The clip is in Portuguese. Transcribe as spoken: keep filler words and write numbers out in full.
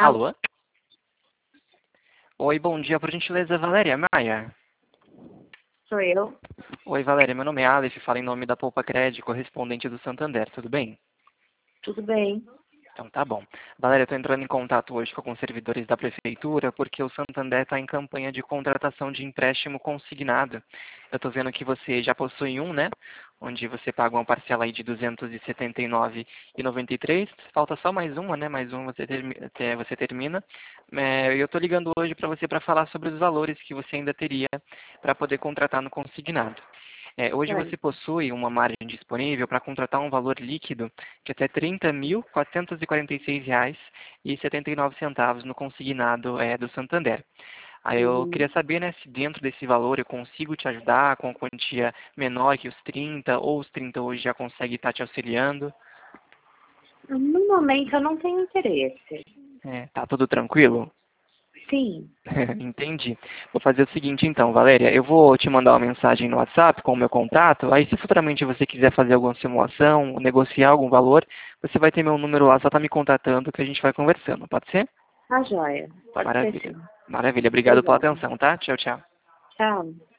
Alô? Alô? Oi, bom dia, por gentileza, Valéria Maia. Sou eu. Oi, Valéria, meu nome é Aleph, falo em nome da Poupa Crédito, correspondente do Santander, tudo bem? Tudo bem? Então tá bom. Valéria, eu estou entrando em contato hoje com alguns servidores da Prefeitura, porque o Santander está em campanha de contratação de empréstimo consignado. Eu estou vendo que você já possui um, né? Onde você paga uma parcela aí de duzentos e setenta e nove reais e noventa e três centavos. Falta só mais uma, né? Mais um você, termi até você termina. É, eu estou ligando hoje para você para falar sobre os valores que você ainda teria para poder contratar no consignado. É, hoje você Certo. possui uma margem disponível para contratar um valor líquido de até trinta mil, quatrocentos e quarenta e seis reais e setenta e nove centavos no consignado é, do Santander. Aí eu Uhum. queria saber, né, se dentro desse valor eu consigo te ajudar com quantia menor que os trinta, ou os trinta hoje já consegue estar te auxiliando. No momento eu não tenho interesse. É, tá tudo tranquilo? Sim. Entendi. Vou fazer o seguinte então, Valéria, eu vou te mandar uma mensagem no WhatsApp com o meu contato, aí se futuramente você quiser fazer alguma simulação, negociar algum valor, você vai ter meu número lá, só tá me contatando que a gente vai conversando, pode ser? Tá joia. Pode ser Maravilha. sim. Maravilha, obrigado pela Obrigada. atenção, tá? Tchau, tchau. Tchau.